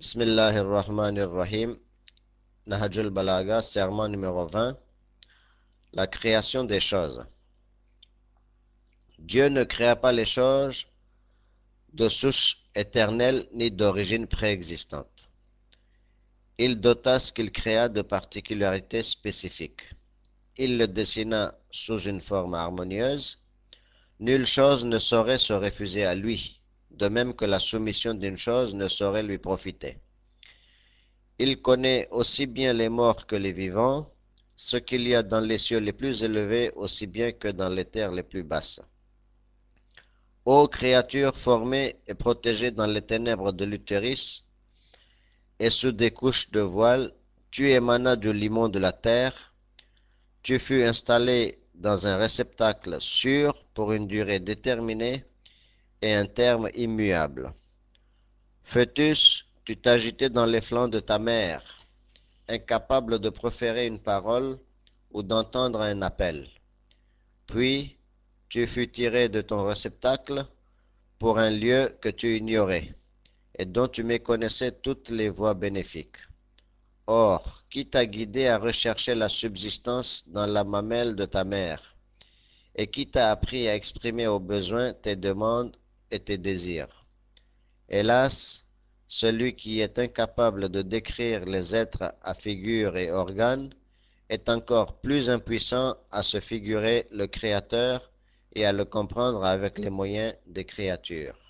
Bismillahirrahmanirrahim. Nahajul Balaga, serment numéro 20. La création des choses. Dieu ne créa pas les choses de souche éternelle ni d'origine préexistante. Il dota ce qu'il créa de particularités spécifiques. Il le dessina sous une forme harmonieuse. Nulle chose ne saurait se refuser à lui, de même que la soumission d'une chose ne saurait lui profiter. Il connaît aussi bien les morts que les vivants, ce qu'il y a dans les cieux les plus élevés aussi bien que dans les terres les plus basses. Ô créature formée et protégée dans les ténèbres de l'utérus et sous des couches de voile, tu émanas du limon de la terre, tu fus installé dans un réceptacle sûr pour une durée déterminée et un terme immuable. Fœtus, tu t'agitais dans les flancs de ta mère, incapable de proférer une parole ou d'entendre un appel. Puis, tu fus tiré de ton réceptacle pour un lieu que tu ignorais, et dont tu méconnaissais toutes les voies bénéfiques. Or, qui t'a guidé à rechercher la subsistance dans la mamelle de ta mère, et qui t'a appris à exprimer au besoin tes demandes et tes désirs? Hélas, celui qui est incapable de décrire les êtres à figure et organes est encore plus impuissant à se figurer le Créateur et à le comprendre avec les moyens des créatures.